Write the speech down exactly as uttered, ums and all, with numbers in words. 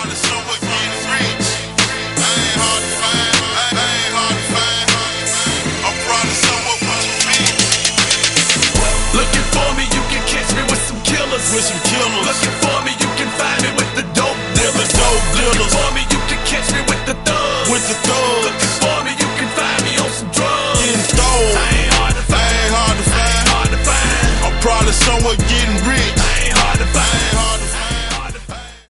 probably somewhere getting rich. I ain't hard to find. I ain't hard to find. I'm probably somewhere with your bitch. Looking for me, you can catch me with some killers. With some killers. Looking for me, you can find me with the dope dealers. Dope dealers. Looking for me, you can catch me with the thugs. With the thugs. Looking for me, you can find me on some drugs. Getting stole. I ain't hard to I find. ain't hard to I find. ain't hard to find. I'm probably somewhere getting rich.